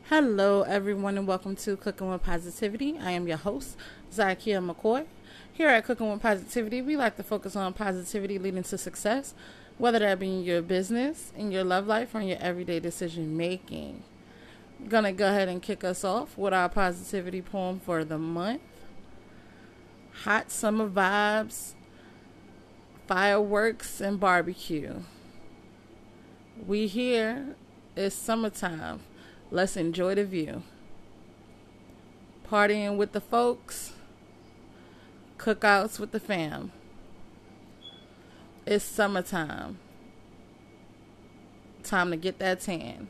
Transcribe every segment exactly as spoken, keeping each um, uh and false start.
Hello, everyone, and welcome to Cooking with Positivity. I am your host, Zakia McCoy. Here at Cooking with Positivity, we like to focus on positivity leading to success, whether that be in your business, in your love life, or in your everyday decision making. I'm going to go ahead and kick us off with our positivity poem for the month. Hot summer vibes, fireworks, and barbecue. We here, it's summertime. Let's enjoy the view. Partying with the folks, cookouts with the fam. It's summertime. Time to get that tan.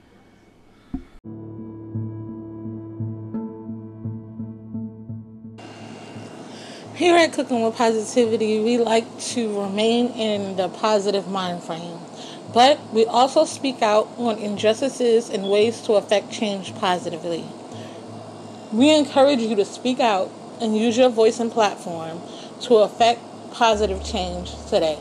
Here at Cooking with Positivity, we like to remain in the positive mind frame. But we also speak out on injustices and ways to affect change positively. We encourage you to speak out and use your voice and platform to affect positive change today.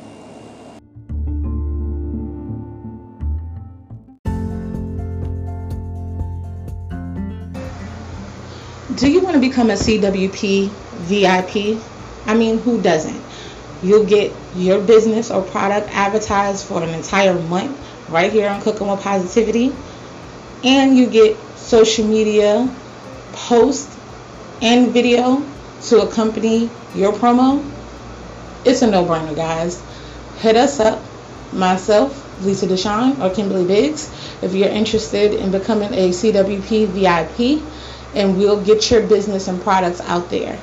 Do you want to become a C W P V I P? I mean, who doesn't? You'll get your business or product advertised for an entire month right here on Cooking with Positivity. And you get social media post and video to accompany your promo. It's a no-brainer, guys. Hit us up, myself, Lisa Deshawn, or Kimberly Biggs, if you're interested in becoming a C W P V I P, and we'll get your business and products out there.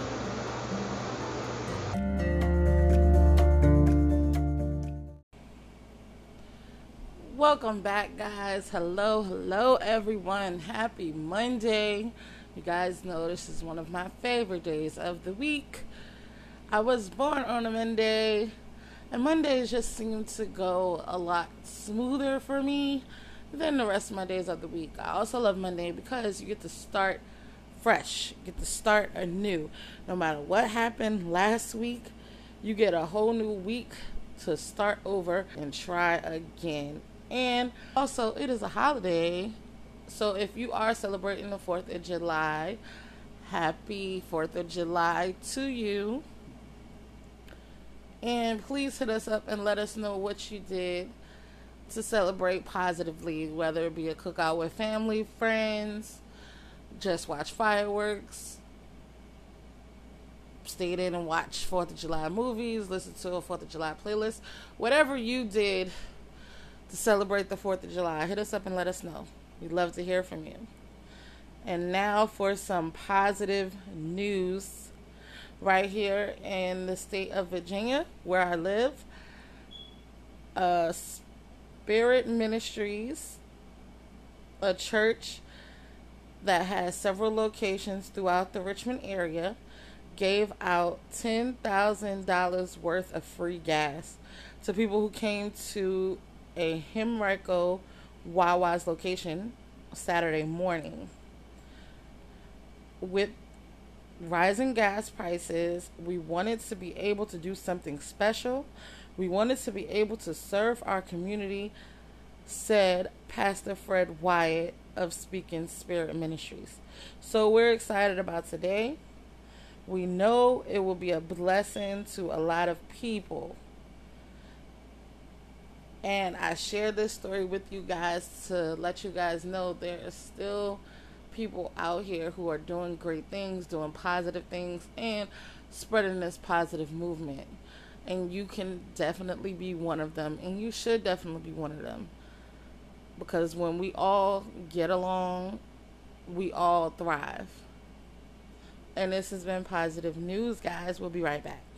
Welcome back, guys. Hello, hello, everyone. Happy Monday. You guys know this is one of my favorite days of the week. I was born on a Monday, and Mondays just seem to go a lot smoother for me than the rest of my days of the week. I also love Monday because you get to start fresh, you get to start anew. No matter what happened last week, you get a whole new week to start over and try again. And also, it is a holiday, so if you are celebrating the fourth of July, happy fourth of July to you. And please hit us up and let us know what you did to celebrate positively, whether it be a cookout with family, friends, just watch fireworks, stayed in and watch fourth of July movies, listen to a fourth of July playlist, whatever you did to celebrate the fourth of July, hit us up and let us know. We'd love to hear from you. And now for some positive news right here in the state of Virginia, where I live. Uh, Spirit Ministries, a church that has several locations throughout the Richmond area, gave out ten thousand dollars worth of free gas to people who came to a Henrico Wawa's location Saturday morning. With rising gas prices, we wanted to be able to do something special. We wanted to be able to serve our community, said Pastor Fred Wyatt of Speaking Spirit Ministries. So we're excited about today. We know it will be a blessing to a lot of people. And I share this story with you guys to let you guys know there are still people out here who are doing great things, doing positive things, and spreading this positive movement. And you can definitely be one of them, and you should definitely be one of them. Because when we all get along, we all thrive. And this has been Positive News, guys. We'll be right back.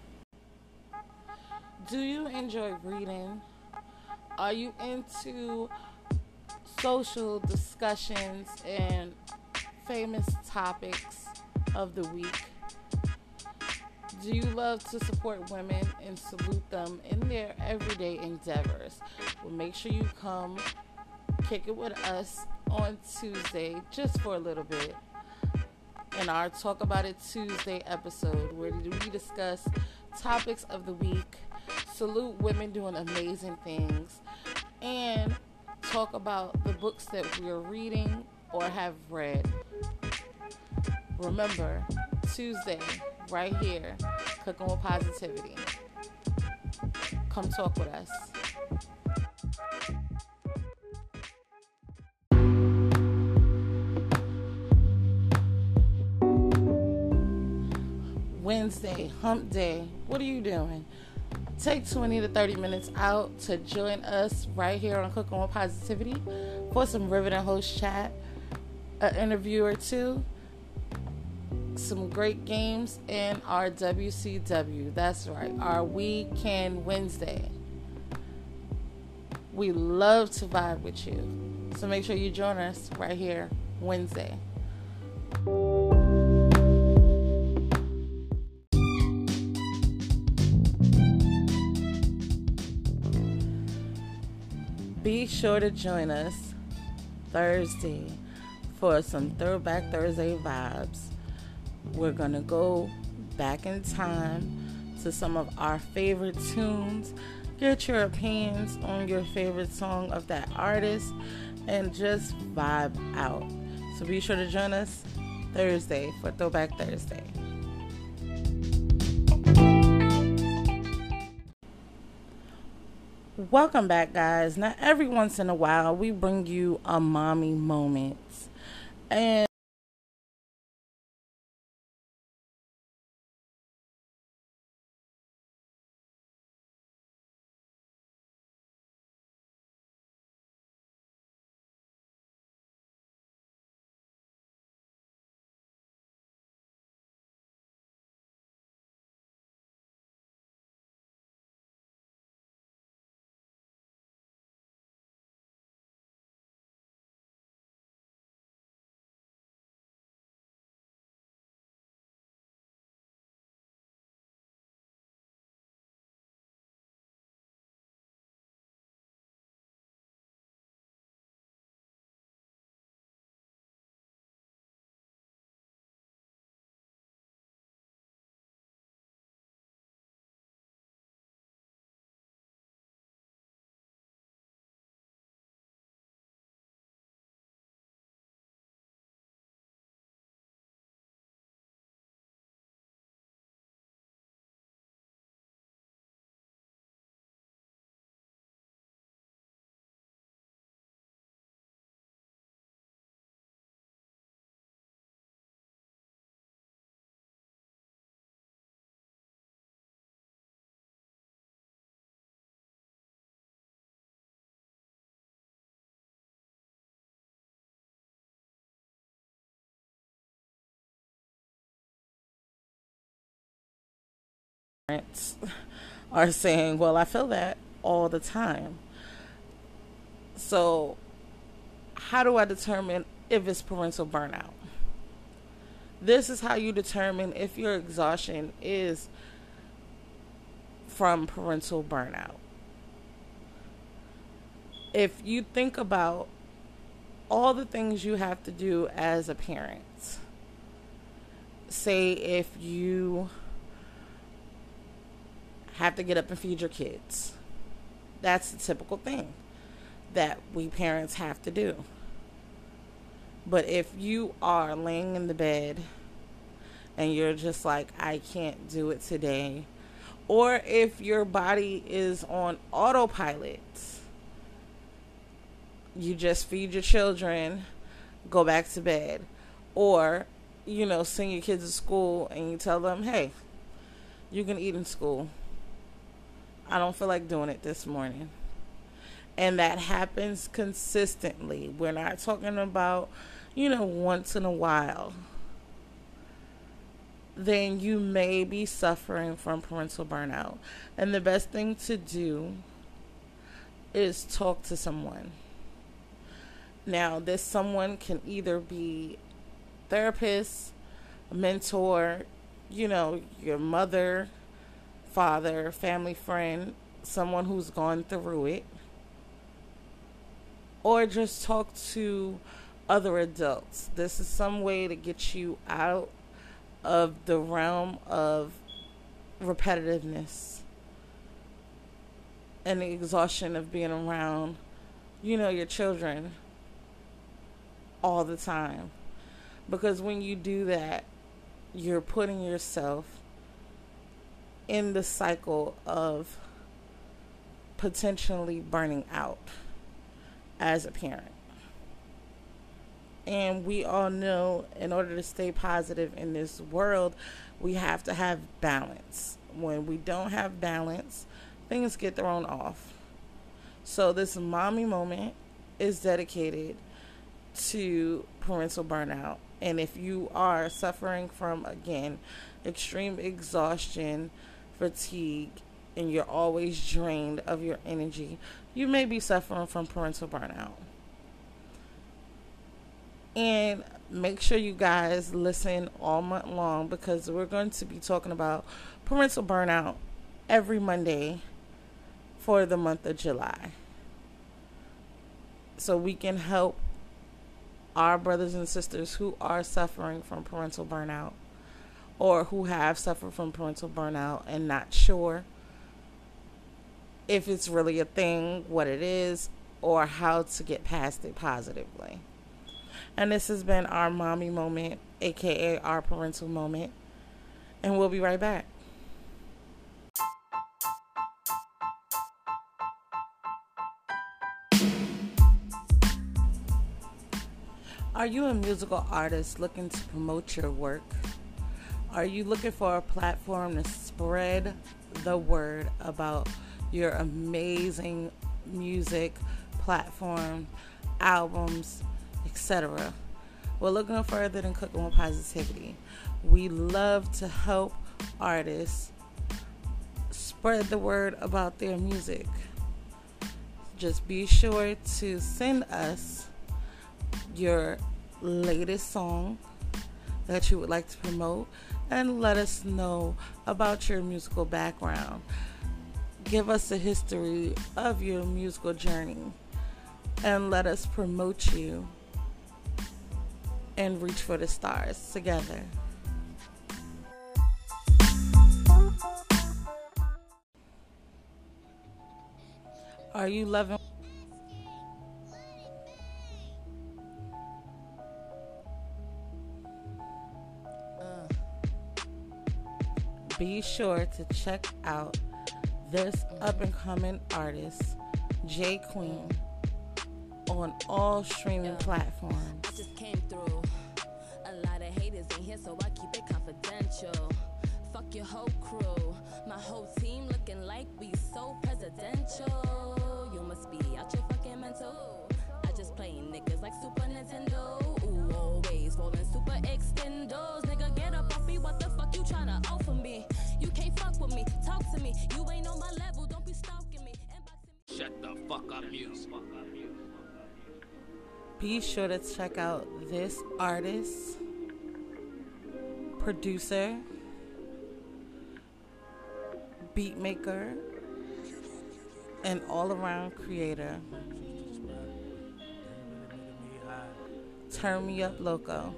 Do you enjoy reading? Are you into social discussions and famous topics of the week? Do you love to support women and salute them in their everyday endeavors? Well, make sure you come kick it with us on Tuesday, just for a little bit, in our Talk About It Tuesday episode, where we discuss topics of the week, salute women doing amazing things, and talk about the books that we're reading or have read. Remember, Tuesday, right here, Cooking with Positivity. Come talk with us. Wednesday, hump day. What are you doing? Take twenty to thirty minutes out to join us right here on Cooking with Positivity for some riveting host chat, an interview or two, some great games, and our W C W. That's right, our Weekend Wednesday. We love to vibe with you. So make sure you join us right here Wednesday. Be sure to join us Thursday for some Throwback Thursday vibes. We're going to go back in time to some of our favorite tunes, get your opinions on your favorite song of that artist, and just vibe out. So be sure to join us Thursday for Throwback Thursday. Welcome back, guys. Now, every once in a while, we bring you a mommy moment. And parents are saying, well, I feel that all the time. So how do I determine if it's parental burnout? This is how you determine if your exhaustion is from parental burnout. If you think about all the things you have to do as a parent, say if you have to get up and feed your kids, that's the typical thing that we parents have to do. But if you are laying in the bed and you're just like, I can't do it today, or if your body is on autopilot, you just feed your children, go back to bed, or, you know, send your kids to school and you tell them, hey, you can eat in school. I don't feel like doing it this morning. And that happens consistently. We're not talking about, you know, once in a while. Then you may be suffering from parental burnout. And the best thing to do is talk to someone. Now, this someone can either be a therapist, a mentor, you know, your mother, father, family friend, someone who's gone through it, or just talk to other adults. This is some way to get you out of the realm of repetitiveness and the exhaustion of being around you know, your children all the time. Because when you do that, you're putting yourself in the cycle of potentially burning out as a parent. And we all know, in order to stay positive in this world, we have to have balance. When we don't have balance, things get thrown off. So this mommy moment is dedicated to parental burnout. And if you are suffering from, again, extreme exhaustion, fatigue, and you're always drained of your energy, you may be suffering from parental burnout. And make sure you guys listen all month long, because we're going to be talking about parental burnout every Monday for the month of July. So we can help our brothers and sisters who are suffering from parental burnout, or who have suffered from parental burnout and not sure if it's really a thing, what it is, or how to get past it positively. And this has been our mommy moment, aka our parental moment. And we'll be right back. Are you a musical artist looking to promote your work? Are you looking for a platform to spread the word about your amazing music, platform, albums, et cetera? Well, look no further than Cooking with Positivity. We love to help artists spread the word about their music. Just be sure to send us your latest song that you would like to promote, and let us know about your musical background. Give us a history of your musical journey, and let us promote you and reach for the stars together. Are you loving? Be sure to check out this up-and-coming artist, J Queen, on all streaming platforms. I just came through. A lot of haters in here, so I keep it confidential. Fuck your whole crew. My whole team looking like we so presidential. You must be out your fucking mental. I just play niggas like Super Nintendo. Ooh, always rolling super extendos. Nigga, get up off me. What the fuck you tryna offer me? You can't fuck with me. Talk to me. You ain't on my level. Don't be stalking me. Inboxing me. Shut the fuck up, music. Be sure to check out this artist, producer, beat maker, and all-around creator. Turn Me Up Loco.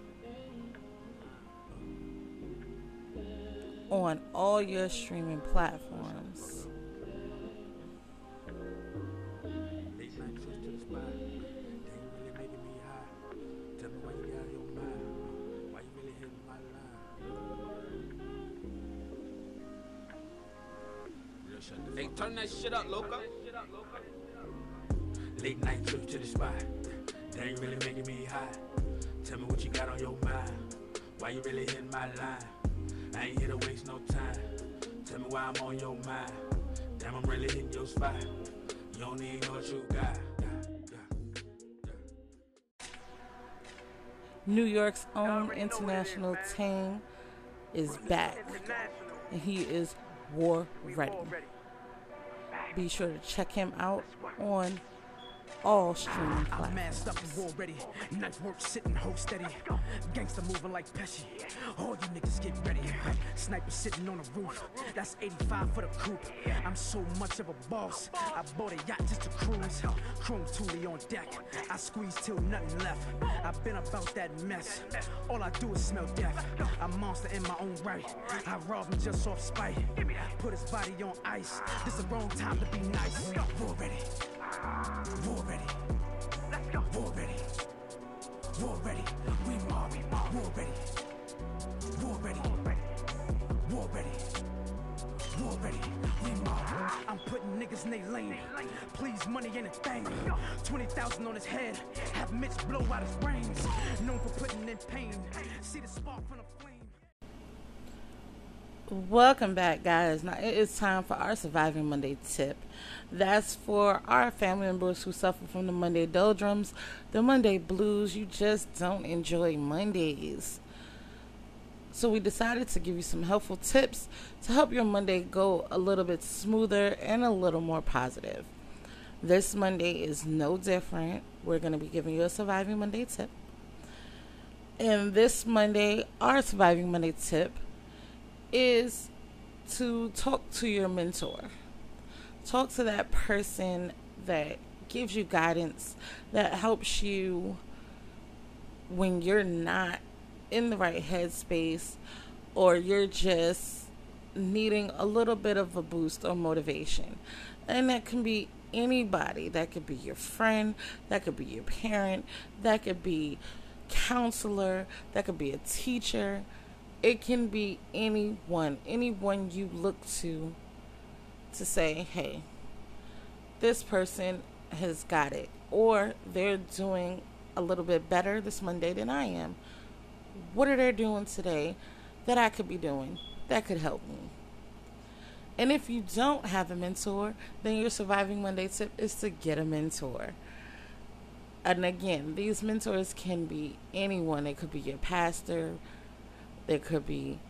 On all your streaming platforms. Hey, turn that shit up, Loco. Late night trip to the spot. That ain't really making me high. Tell me what you got on your mind. Why you really hitting my line? I ain't here to waste no time. Tell me why I'm on your mind. Damn, I'm really hitting your spot. You don't even know what you got. New York's own international team is back, and he is war ready. Be sure to check him out on all streaming I'm masked up platforms. and war ready. Nice work sitting, hold steady. Gangsta moving like Pesci. All you niggas get ready. Sniper sitting on the roof. That's eighty-five for the coupe. I'm so much of a boss. I bought a yacht just to cruise. Chrome Thule on deck. I squeeze till nothing left. I've been about that mess. All I do is smell death. I'm a monster in my own right. I robbed him just off spite. Put his body on ice. This the wrong time to be nice. War ready. War ready. Let's go. War ready. War ready. We mob. War ready. War ready. War ready. War ready. We mob. I'm putting niggas in they lane. Please, money ain't a thing. twenty thousand on his head. Have Mitch blow out his brains. Known for putting in pain. See the spark from the flame. Welcome back, guys. Now it is time for our Surviving Monday tip. That's for our family members who suffer from the Monday doldrums, the Monday blues. You just don't enjoy Mondays. So we decided to give you some helpful tips to help your Monday go a little bit smoother and a little more positive. This Monday is no different. We're going to be giving you a Surviving Monday tip. And this Monday, our Surviving Monday tip is to talk to your mentor. Talk to that person that gives you guidance, that helps you when you're not in the right headspace, or you're just needing a little bit of a boost or motivation. And that can be anybody. That could be your friend, that could be your parent, that could be counselor, that could be a teacher. It can be anyone, anyone you look to to say, hey, this person has got it, or they're doing a little bit better this Monday than I am. What are they doing today that I could be doing that could help me? And if you don't have a mentor, then your Surviving Monday tip is to get a mentor. And again, these mentors can be anyone. It could be your pastor. It could be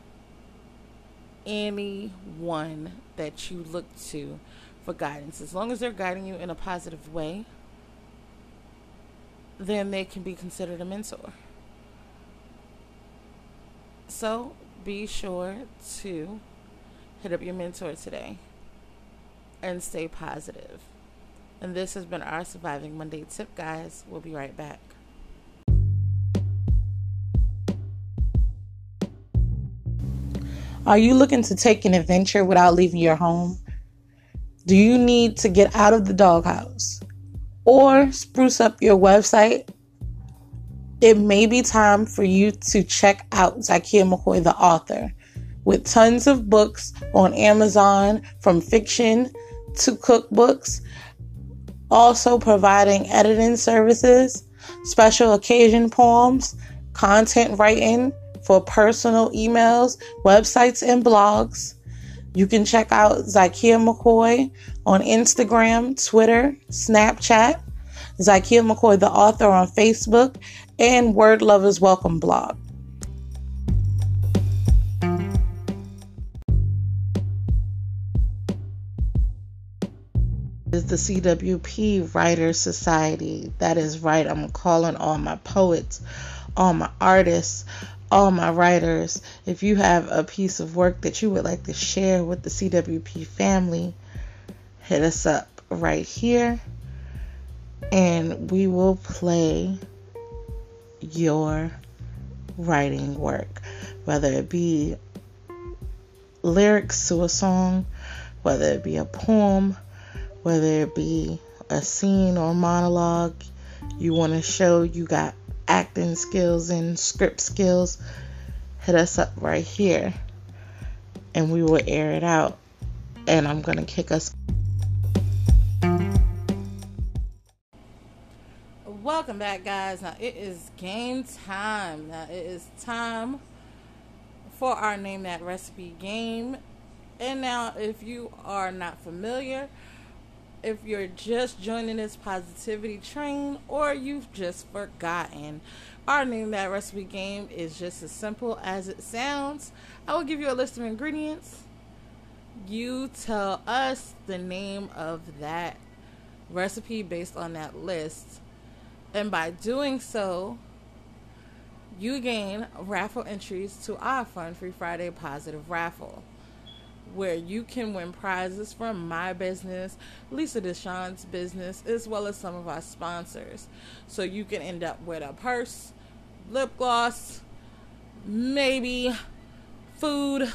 anyone that you look to for guidance. As long as they're guiding you in a positive way, then they can be considered a mentor. So be sure to hit up your mentor today and stay positive. And this has been our Surviving Monday tip, guys. We'll be right back. Are you looking to take an adventure without leaving your home? Do you need to get out of the doghouse or spruce up your website? It may be time for you to check out Zykeia McCoy, the author, with tons of books on Amazon, from fiction to cookbooks, also providing editing services, special occasion poems, content writing for personal emails, websites, and blogs. You can check out Zykeia McCoy on Instagram, Twitter, Snapchat, Zykeia McCoy, the author, on Facebook, and Word Lovers Welcome blog. Is the C W P Writers Society. That is right. I'm calling all my poets, all my artists, all my writers. If you have a piece of work that you would like to share with the C W P family, hit us up right here and we will play your writing work, whether it be lyrics to a song, whether it be a poem, whether it be a scene or monologue you want to show you got acting skills and script skills. Hit us up right here and we will air it out. And I'm going to kick us. Welcome back, guys. Now it is game time. Now it is time for our Name That Recipe game. And now, if you are not familiar, if you're just joining this positivity train, or you've just forgotten, our Name That Recipe game is just as simple as it sounds. I will give you a list of ingredients. You tell us the name of that recipe based on that list. And by doing so, you gain raffle entries to our Fun Free Friday Positive Raffle, where you can win prizes from my business, Lisa Deshawn's business, as well as some of our sponsors. So you can end up with a purse, lip gloss, maybe food,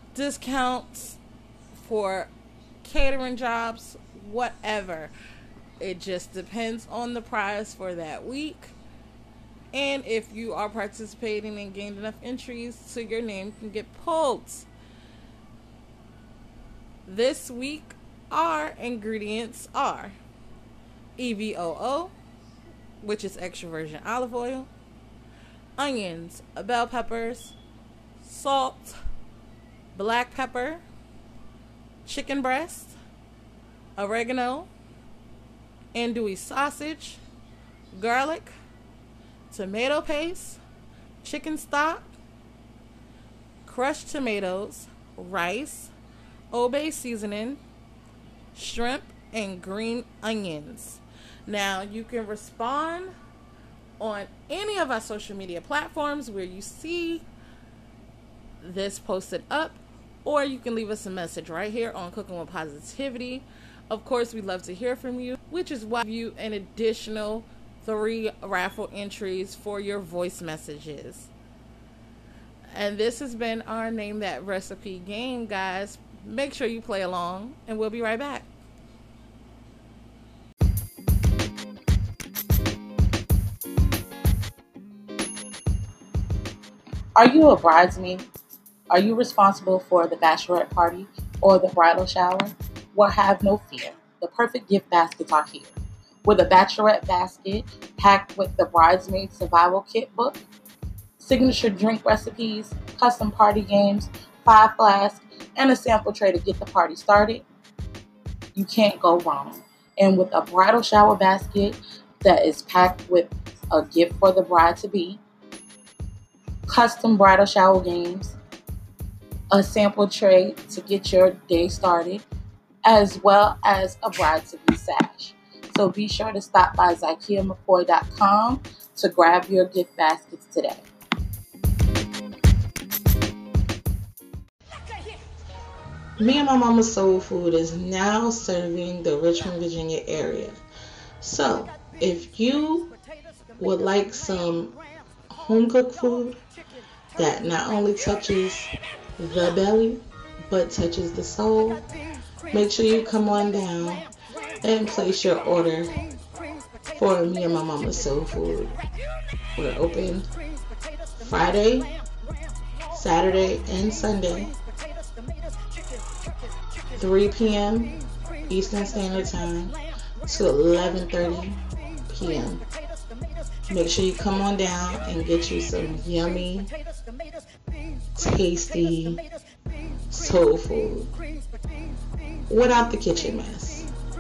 discounts for catering jobs, whatever. It just depends on the prize for that week. And if you are participating and gained enough entries so your name can get pulled. This week, our ingredients are E V O O, which is extra virgin olive oil, onions, bell peppers, salt, black pepper, chicken breast, oregano, andouille sausage, garlic, tomato paste, chicken stock, crushed tomatoes, rice, Old-Bay seasoning, shrimp, and green onions. Now, you can respond on any of our social media platforms where you see this posted up, or you can leave us a message right here on Cooking with Positivity. Of course, we'd love to hear from you, which is why you an additional three raffle entries for your voice messages. And this has been our Name That Recipe game, guys. Make sure you play along, and we'll be right back. Are you a bridesmaid? Are you responsible for the bachelorette party or the bridal shower? Well, have no fear. The perfect gift baskets are here. With a bachelorette basket packed with the bridesmaid survival kit book, signature drink recipes, custom party games, five flasks, and a sample tray to get the party started, you can't go wrong. And with a bridal shower basket that is packed with a gift for the bride-to-be, custom bridal shower games, a sample tray to get your day started, as well as a bride-to-be sash. So be sure to stop by Zykia McCoy dot com to grab your gift baskets today. Me and My Mama's Soul Food is now serving the Richmond, Virginia area. So, if you would like some home-cooked food that not only touches the belly, but touches the soul, make sure you come on down and place your order for Me and My Mama's Soul Food. We're open Friday, Saturday, and Sunday, three p.m. Eastern Standard Time to eleven thirty p.m. Make sure you come on down and get you some yummy, tasty soul food without the kitchen mess.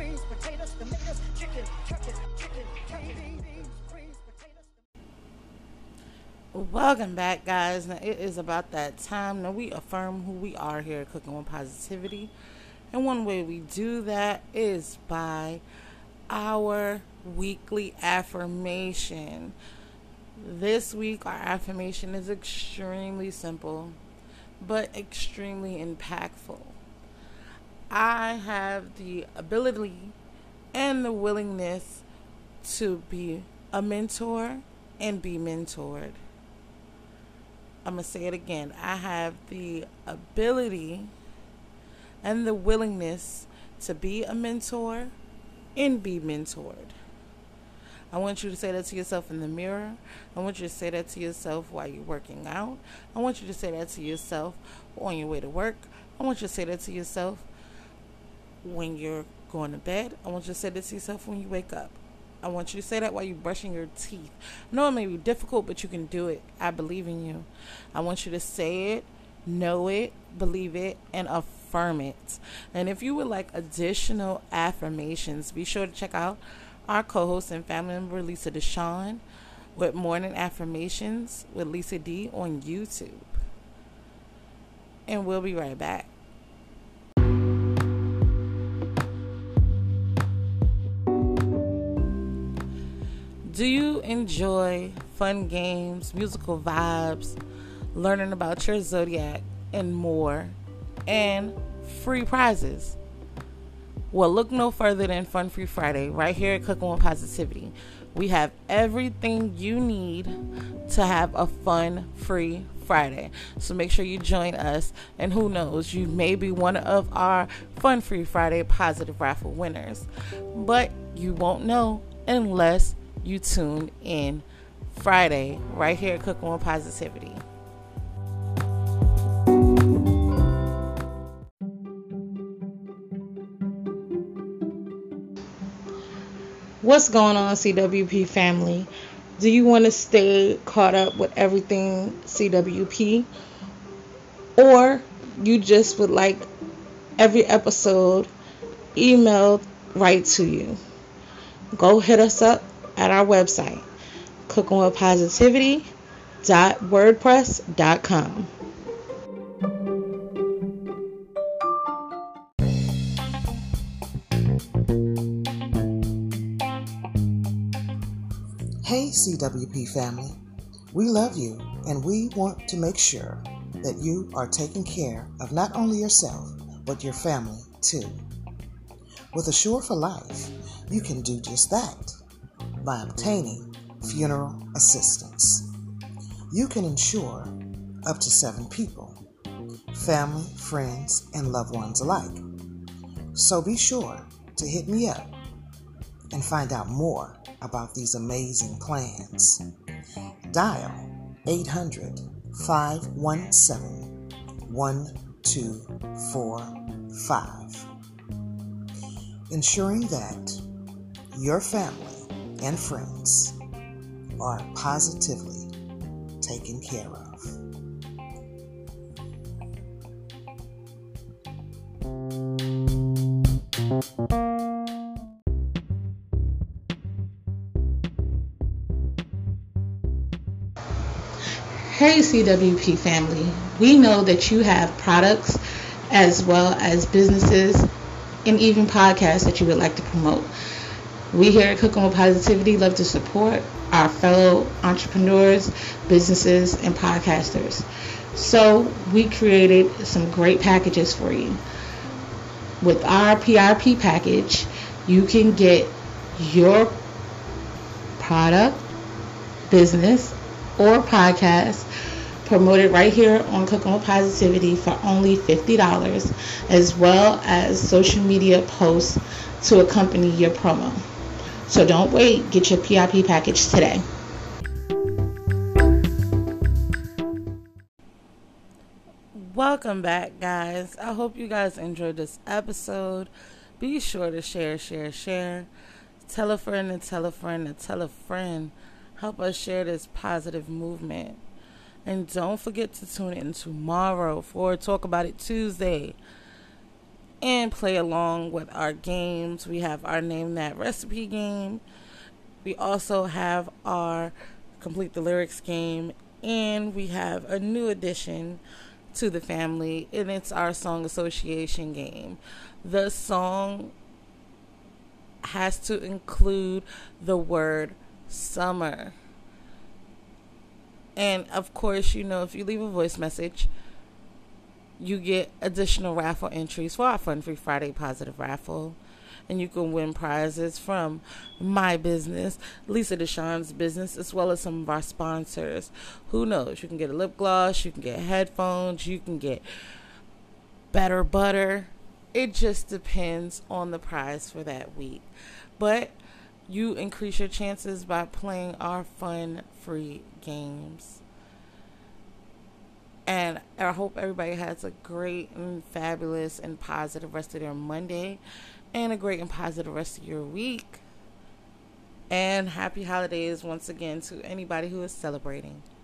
Welcome back, guys. Now it is about that time. Now we affirm who we are here at Cooking with Positivity. And one way we do that is by our weekly affirmation. This week, our affirmation is extremely simple, but extremely impactful. I have the ability and the willingness to be a mentor and be mentored. I'm going to say it again. I have the ability and the willingness to be a mentor and be mentored. I want you to say that to yourself in the mirror. I want you to say that to yourself while you're working out. I want you to say that to yourself on your way to work. I want you to say that to yourself when you're going to bed. I want you to say that to yourself when you wake up. I want you to say that while you're brushing your teeth. I know it may be difficult, but you can do it. I believe in you. I want you to say it, know it, believe it, and affirm it. And if you would like additional affirmations, be sure to check out our co-host and family member, Lisa Deshawn, with Morning Affirmations with Lisa D on YouTube. And we'll be right back. Do you enjoy fun games, musical vibes, learning about your zodiac, and more, and free prizes? Well, look no further than Fun Free Friday right here at Cooking with Positivity. We have everything you need to have a fun-free Friday. So make sure you join us, and who knows, you may be one of our Fun Free Friday positive raffle winners. But you won't know unless you tune in Friday right here at Cooking with Positivity. What's going on, C W P family? Do you want to stay caught up with everything C W P? Or you just would like every episode emailed right to you? Go hit us up at our website, cooking with positivity dot wordpress dot com. Hey C W P family, we love you and we want to make sure that you are taking care of not only yourself, but your family too. With Assure for Life, you can do just that by obtaining funeral assistance. You can insure up to seven people, family, friends, and loved ones alike. So be sure to hit me up and find out more about these amazing plans. Dial eight hundred, five one seven, one two four five. Ensuring that your family and friends are positively taken care of. Hey C W P family, we know that you have products as well as businesses and even podcasts that you would like to promote. We here at Cooking with Positivity love to support our fellow entrepreneurs, businesses, and podcasters. So we created some great packages for you. With our P R P package, you can get your product, business, or podcast promoted right here on Cooking with Positivity for only fifty dollars, as well as social media posts to accompany your promo. So don't wait, get your P R P package today. Welcome back, guys. I hope you guys enjoyed this episode. Be sure to share, share, share. Tell a friend and tell a friend and tell a friend. Help us share this positive movement. And don't forget to tune in tomorrow for Talk About It Tuesday. And play along with our games. We have our Name That Recipe game. We also have our Complete the Lyrics game. And we have a new addition to the family, and it's our song association game. The song has to include the word summer. And of course, you know, if you leave a voice message, you get additional raffle entries for our Fun Free Friday Positive Raffle. And you can win prizes from my business, Lisa Deshawn's business, as well as some of our sponsors. Who knows? You can get a lip gloss, you can get headphones, you can get better butter. It just depends on the prize for that week. But you increase your chances by playing our fun, free games. And I hope everybody has a great and fabulous and positive rest of their Monday. And a great and positive rest of your week. And happy holidays once again to anybody who is celebrating.